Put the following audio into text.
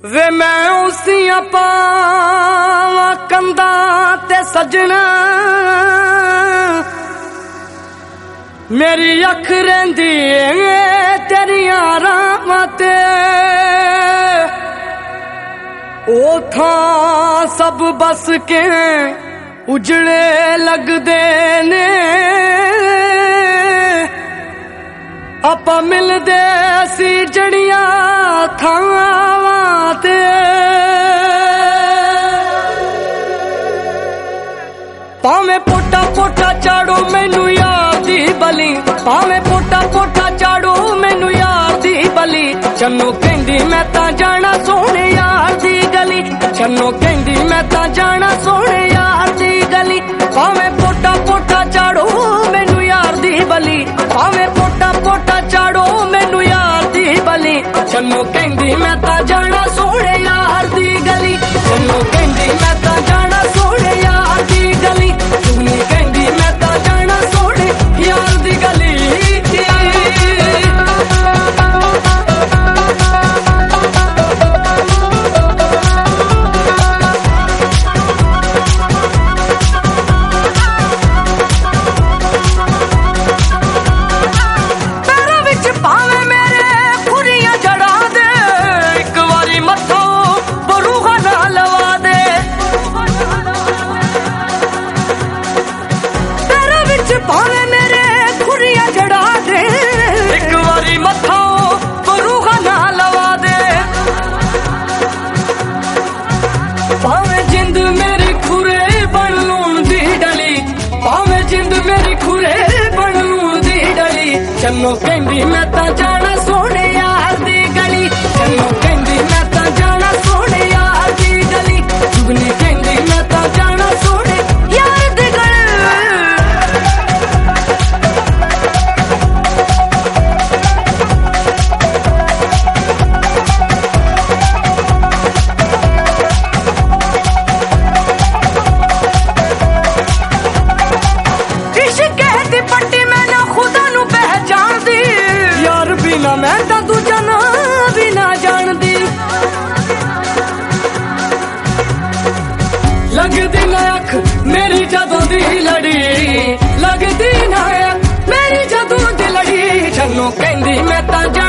वे मैं उसियां पावा कंदा ते सजना मेरी अख रहिंदी तेरियां रावां ते ओ थां सब बस के उजड़े लगदे ने आपां मिलदे सी जड़ियां थावां ते भावें पोटा पोटा चाड़ो मैनू यार दी बली भावें पोटा पोटा चाड़ो मैनू यार दी बली चन्नो कहंदी मैं तां जाना सोहणे यार दी गली चन्नो कहंदी मैं तां जाना सोहणे यार दी गली भावें पोटा पोटा चाड़ो मैनू यार दी बली भावें पोटा पोटा चाड़ो मैनू यार दी बली चन्नो कहंदी मैं तां जाना सोहणे यार दी गली चन्नो कहंदी मैं तां जाना सोहणे यार दी गली चुगनी कहंदी मैं तां जाना सोहणे यार दी गली चन्नो कहंदी मैं तां जाना सोहणे यार दी गली चन्नो कहंदी मैं तां जाना सोहणे यार दी गली जुगनी कहंदी मैं तां जाना सोहणे यार दी ना मैं तां दूजा ना भी ना जानदी लगदी ना अख मेरी जदों दी लड़ी लगदी ना अख मेरी जदों दी लड़ी चन्नो कहंदी मैं तां